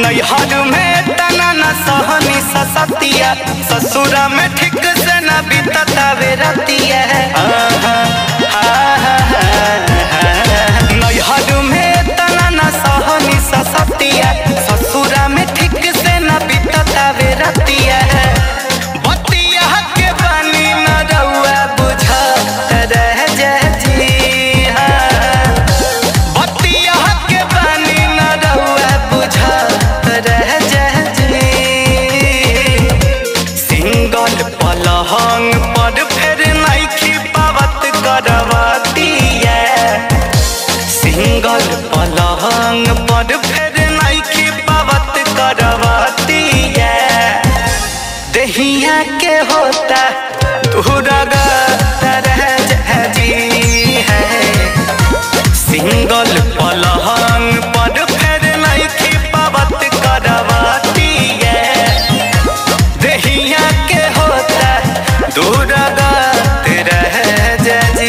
नैहर में तना न सहनी ससतिया, ससुरा में ठीक से न बीतता वे रतिया। नैहर में तना न सहनी ससतिया, ससुरा में ठीक से न बीतता वे रतिया। बतिया के पानी न रउआ बुझा रह जी। बतिया के पानी न रउआ बुझा रह जी। सिंगल पलहंग पर फिर नइखी पावत करवतिया। सिंगल पलहंग पर फिर नइखी पावत करवतिया। दहिया के होता दूरगा तरह जी है। सिंगल पलहंग पर फिर नइखी पावत करवतिया। दहिया के होता दूरगा तरह जी।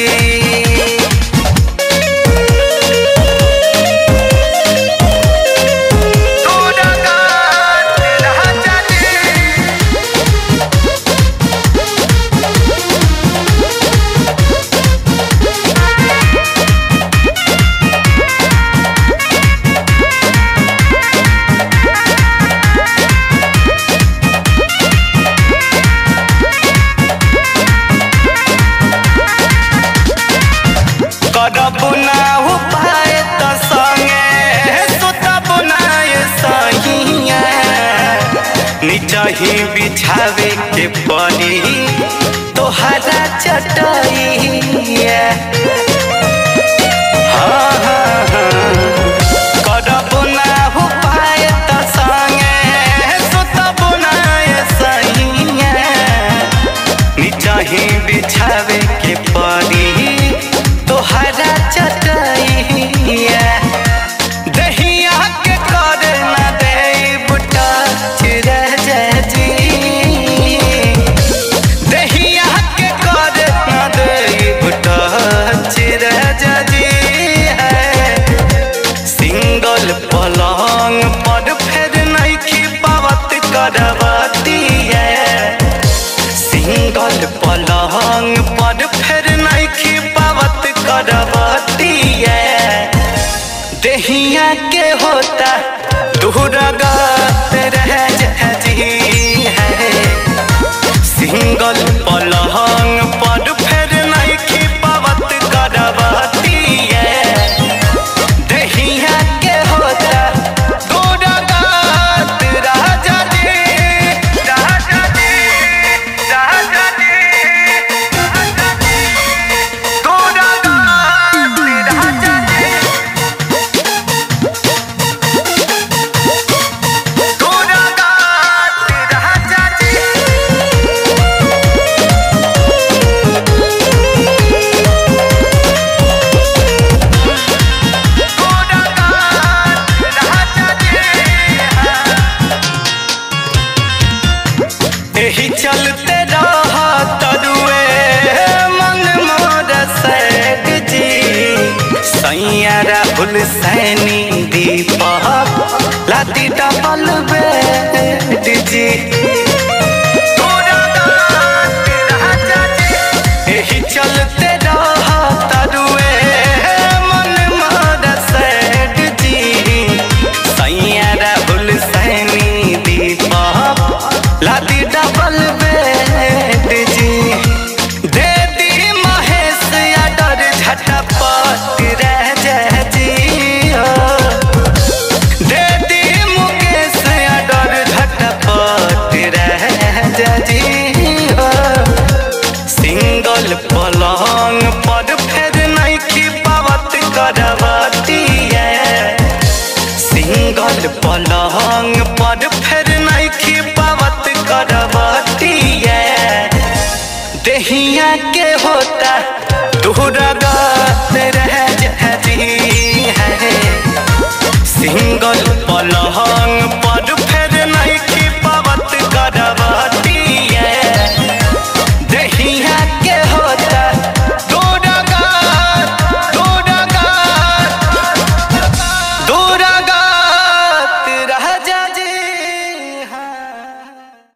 करब ना उपाय त संगे सुतब ना सहिया। निचही बिछावे के पड़ी तोहरा चटइया। करब ना उपाय त संगे सुतब ना सहिया। निचही बिछावे के पड़ी तोहरा चटइया। दहिया के कर न देब टच रह जी। दहिया के कर न देब टच रह जी। सिंगल पलंग पर फिर नइखी पावत करवतिया। सिंगल पलंग पर फिर नइखी पावत करवतिया। दहिया के होता दूरगा रह जी है। सिंगल पलंग पर फिर नइखी पावत करवतिया। दहिया के होता दूरगा राजा जी। राजा जी राजा जी एही चलते रहा तरुए मन मोर सैग जी। सैया राहुल सैनी दीपक लाती डबल बेड जी। एही चलते रहा तरुए मन मोर सैग जी। सैया राहुल सैनी दीपक लाती डबल बेड जी। दे दी महेश आडर झटपट रह जी। दे दी मुकेश आडर झटपट रह जी। सिंगल पलंग पर फिर नइखी पावत करवतिया। सिंगल पलंग पर फिर नइखी पावत करवतिया। दहिया के होता दूरगा रह जी है। सिंगल